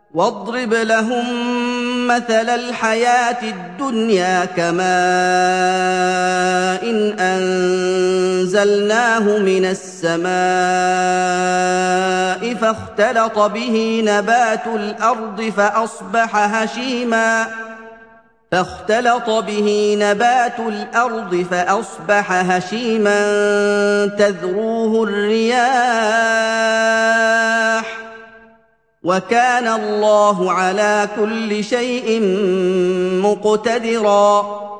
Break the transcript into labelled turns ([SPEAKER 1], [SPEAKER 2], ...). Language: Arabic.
[SPEAKER 1] واضرب لهم مثل الحياة الدنيا كماء إن أنزلناه من السماء فاختلط به نبات الأرض فأصبح هشيما تذروه الرياح وكان الله على كل شيء مقتدرا